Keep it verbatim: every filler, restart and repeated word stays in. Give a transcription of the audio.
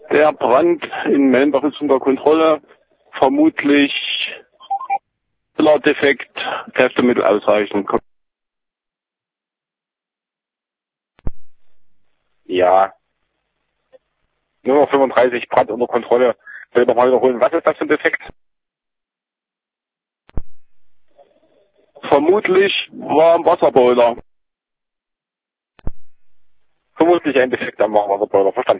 Der Brand in Mellnbach ist unter Kontrolle. Vermutlich Defekt, Kräftemittel ausreichend. Ja. Nur noch fünfunddreißig Brand unter Kontrolle. Will ich nochmal wiederholen, was ist das für ein Defekt? Vermutlich war am Wasserboiler. Vermutlich ein Defekt am Wasserboiler, verstanden.